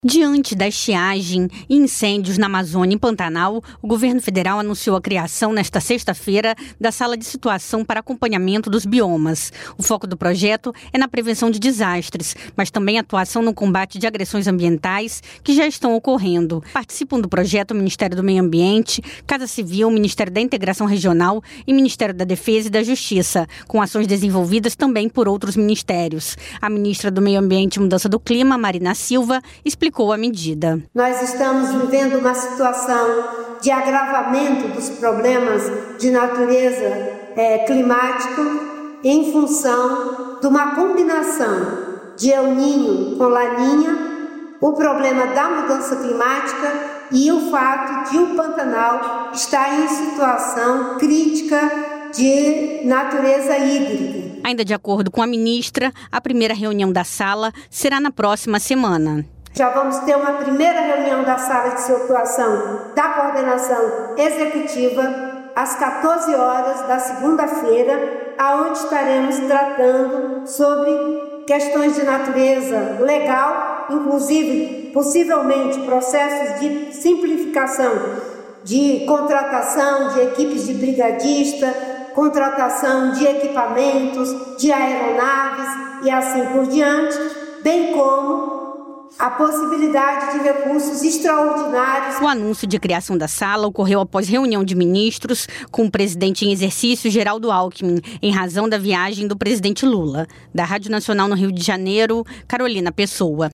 Diante da estiagem e incêndios na Amazônia e Pantanal, o governo federal anunciou a criação nesta sexta-feira da Sala de Situação para Acompanhamento dos Biomas. O foco do projeto é na prevenção de desastres, mas também atuação no combate de agressões ambientais que já estão ocorrendo. Participam do projeto o Ministério do Meio Ambiente, Casa Civil, Ministério da Integração Regional e Ministério da Defesa e da Justiça, com ações desenvolvidas também por outros ministérios. A ministra do Meio Ambiente e Mudança do Clima, Marina Silva, explicou a medida. Nós estamos vivendo uma situação de agravamento dos problemas de natureza climática em função de uma combinação de El Niño com Laninha, o problema da mudança climática e o fato de o Pantanal estar em situação crítica de natureza hídrica. Ainda de acordo com a ministra, a primeira reunião da sala será na próxima semana. Já vamos ter uma primeira reunião da Sala de Situação da Coordenação Executiva às 14 horas da segunda-feira, aonde estaremos tratando sobre questões de natureza legal, inclusive, possivelmente, processos de simplificação de contratação de equipes de brigadista, contratação de equipamentos, de aeronaves e assim por diante, bem como a possibilidade de recursos extraordinários. O anúncio de criação da sala ocorreu após reunião de ministros com o presidente em exercício, Geraldo Alckmin, em razão da viagem do presidente Lula. Da Rádio Nacional no Rio de Janeiro, Carolina Pessoa.